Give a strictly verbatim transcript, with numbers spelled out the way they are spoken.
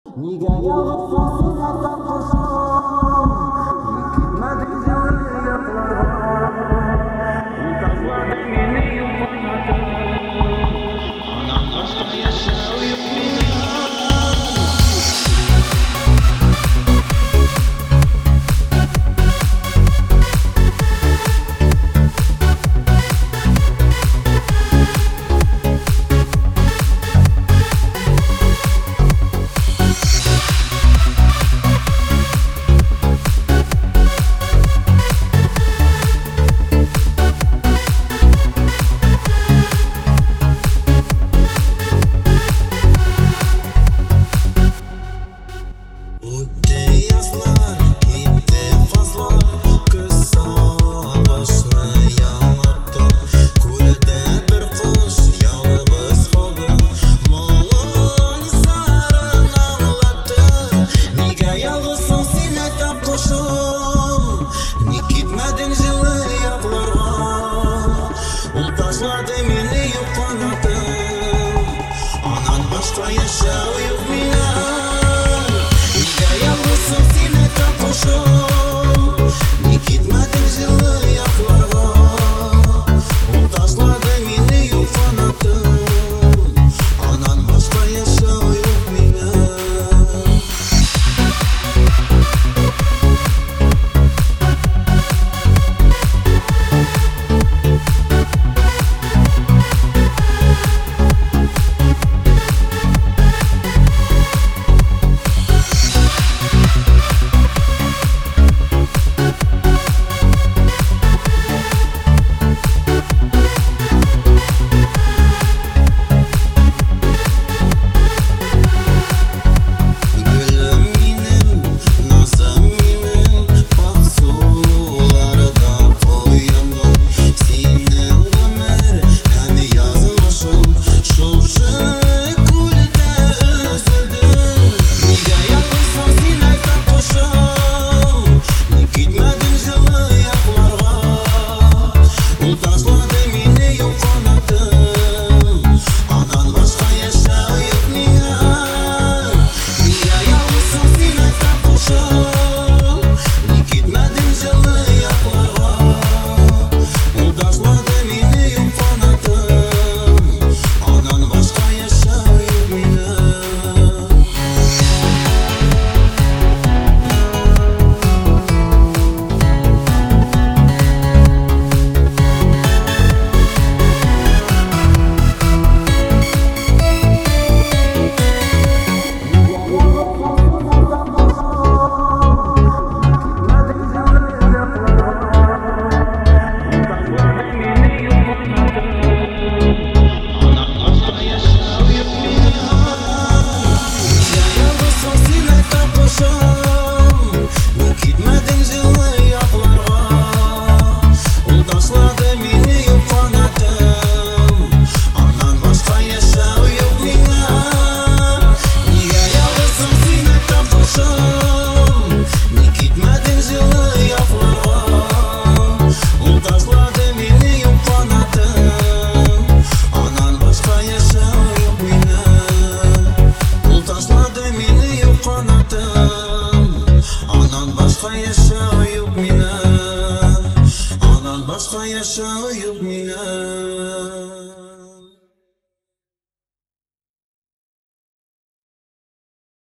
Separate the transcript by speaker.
Speaker 1: Niga yolg'izsan sen aytgan qo'shim Ketmading yo'qlarga Tashladim meni yo'qotib Onam boshqa yashab yo'q Tashladim meni yo'qotib Onam boshqa yashab yo'q menda Niga yolg'izsan sen aytgan qo'shim Nik ketmading jilli yoqlarga Tashladim meni yo'qotib Onam boshqa yashab yo'q menda Ondan başqa yashab yo'q menda Ondan başqa yashab yo'q